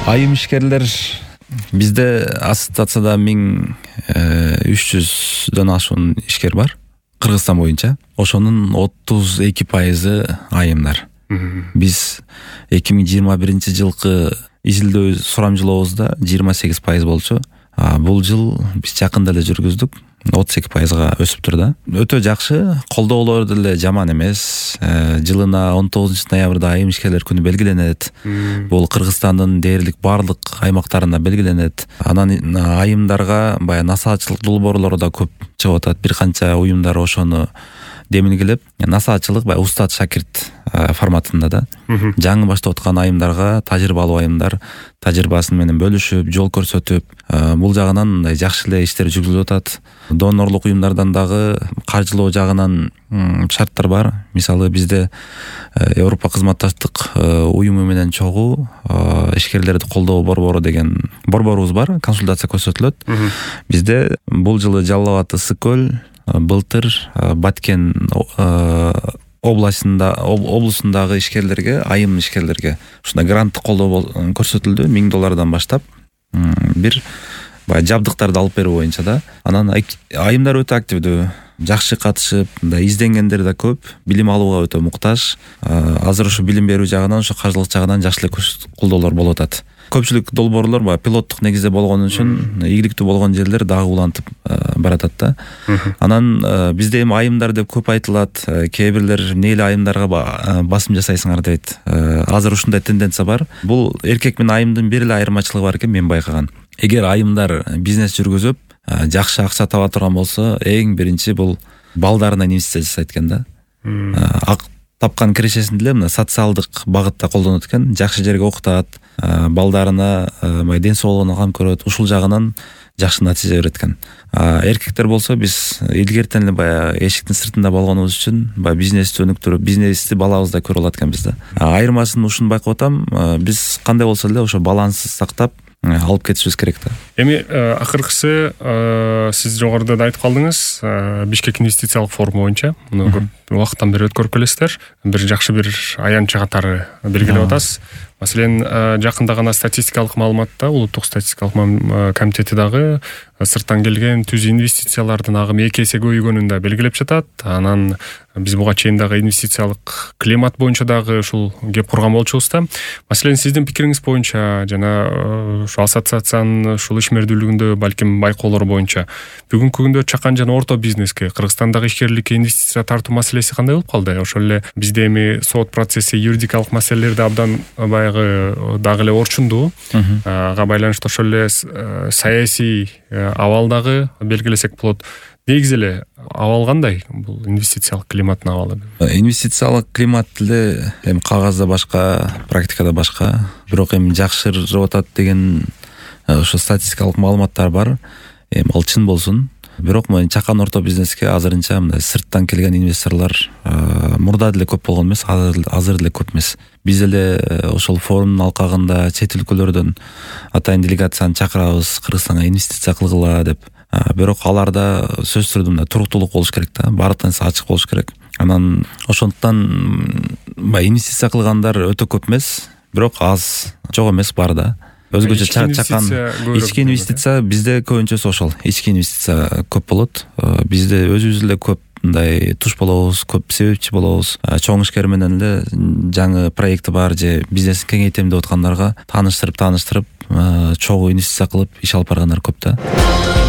Айым ишкерлер бизде ассоциацияда 1300дөн ашуун ишкер бар Кыргызстан боюнча. Ошонун 32% айымдар. Биз 2021 жылкы изилдөө сурамжылообузда 28% болчу. Бул жыл биз жакында эле жүргүздүк. 32%га өсүптүр да. Өтө жакшы, колдоолор деле жаман эмес. Жылына 19 ноябрда айым ишкерлер күнү белгиленет. Бул Кыргызстандын дээрлик барлык аймактарында белгиленет. Анан айымдарга баягы насаачылык долбоорлору да көп чыгып атат. Бир канча уюмдар ошону демингилеп, насаачылык баягы устат шакирт форматында да. Жаңы баштап аткан айымдарга тажрыйбалуу айымдар тажрыйбасын менен бөлүшүп, жол көрсөтүп, бул жагынан мындай жакшы эле иштер жүргүзүлүп атат. Донорлук уюмдардан дагы каржылоо жагынан шарттар бар. Мисалы бизде Европа кызматташтык уюму менен чогуу ишкерлерди колдоо борбору деген борборубуз бар, консультация көрсөтүлөт. Бизде бул жылы Жалал Абад, Ысык-Көл, былтыр Баткен облусундагы ишкерлерге, айым ишкерлерге ушундай гранттык колдоо көрсөтүлдү $1000 баштап. Бир баягы жабдыктарды алып берүү боюнча да. Анан айымдар өтө активдүү, жакшы катышып, мындай изденгендер да көп, билим алууга өтө муктаж. Азыр ушу билим берүү жагынан, ошо каржылык жагынан жакшы эле колдоолор болуп атат. Көпчүлүк долбоорлор баягы пилоттук негизде болгон үчүн ийгиликтүү болгон жерлер дагы улантып баратат да. Анан бизде эми айымдар деп көп айтылат. Кээ бирлер эмне эле айымдарга басым жасайсыңар дейт. Азыр ушундай тенденция бар. Бул эркек менен айымдын бир эле айырмачылыгы бар экен мен байкаган. Эгер айымдар бизнес жүргүзүп, жакшы акча таба турган болсо, эң биринчи бул балдарына инвестиция жасайт экен да. Тапкан кирешесин деле мына социалдык багытта колдонот экен, жакшы жерге окутат, балдарына ден соолугуна кам көрөт, ушул жагынан жакшы натыйжа берет экен. Эркектер болсо биз илгертен эле баягы эшиктин сыртында болгонубуз үчүн баягы бизнести өнүктүрүп, бизнести балабыз да көрүп алат экенбиз да. Айырмасын ушуну байкап атам, биз кандай болсо деле ошо балансты сактап алып кетишибиз керек да. Эми акыркысы сиз жогоруда да айтып калдыңыз, Бишкек инвестициялык форуму боюнча муну көп убакыттан бери өткөрүп келесиздер. Бир жакшы бир аянтчы катары белгилеп атасыз. Маселен, жакында гана статистикалык маалыматта Улуттук статистикалык комитети дагы сырттан келген түз инвестициялардын агымы 2 эсе көбөйгөнүн да белгилеп жатат. Анан биз буга чейин дагы инвестициялык климат боюнча дагы ушул кеп курган болчубуз да. Маселен, сиздин пикириңиз боюнча жана ушул ассоциациянын ушул ишмердүүлүгүндө балким байкоолор боюнча бүгүнкү күндө чакан жана орто бизнеске, Кыргызстандагы ишкерликке инвестиция тартуу маселеси кандай болуп калды? Ошол эле бизде эми сот процесси, юридикалык маселелерди абдан баягы дагы эле орчундуу. Ага байланыштуу ошол эле саясий абал дагы белгилесек болот. Негизи эле абал кандай? Бул инвестициялык климаттын абалы. Инвестициялык климат деле эми кагазда башка, практикада башка. Бирок эми жакшырып атат деген ошо статистикалык маалыматтар бар. Эми ал чын болсун. Бирок чакан орто бизнеске азырынча мындай сырттан келген инвесторлор мурда деле көп болгон эмес, азыр деле көп эмес. Биз эле ошол форумдун алкагында чет өлкөлөрдөн атайын делегацияны чакырабыз, Кыргызстанга инвестиция кылгыла деп. Бирок аларда сөз түрдө туруктуулук болуш керек да, баардык нерсе ачык болуш керек. Анан ошондуктан инвестиция кылгандар өтө көп эмес, бирок аз, жок эмес бар да. Өзгөчө чакан ички инвестиция бизде көбүнчөсү ошол. Ички инвестиция көп болот. Бизде өзүбүз эле көп мындай туш болобуз, көп себепчи болобуз. Чоң ишкер менен эле жаңы проекти бар же бизнесин кеңейтем деп аткандарга тааныштырып, чогуу инвестиция кылып иш алып баргандар көп да.